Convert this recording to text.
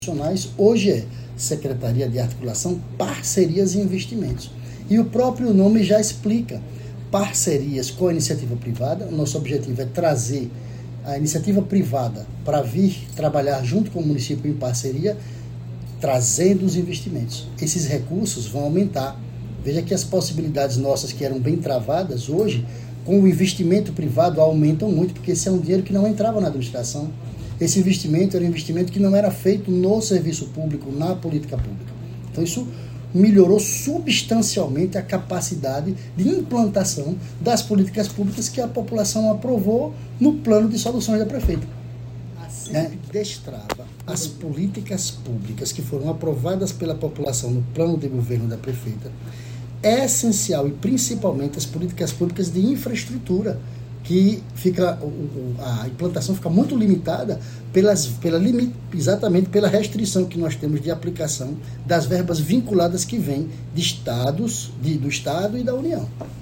hoje é Secretaria de Articulação, Parcerias e Investimentos. E o próprio nome já explica. Parcerias com a iniciativa privada. O nosso objetivo é trazer a iniciativa privada para vir trabalhar junto com o município em parceria, trazendo os investimentos. Esses recursos vão aumentar. Veja que as possibilidades nossas que eram bem travadas, hoje, com o investimento privado, aumentam muito, porque esse é um dinheiro que não entrava na administração. Esse investimento era um investimento que não era feito no serviço público, na política pública. Então isso melhorou substancialmente a capacidade de implantação das políticas públicas que a população aprovou no plano de soluções da prefeita. Destrava as políticas públicas que foram aprovadas pela população no plano de governo da prefeita. É essencial, e principalmente as políticas públicas de infraestrutura, que a implantação fica muito limitada exatamente pela restrição que nós temos de aplicação das verbas vinculadas que vêm do Estado e da União.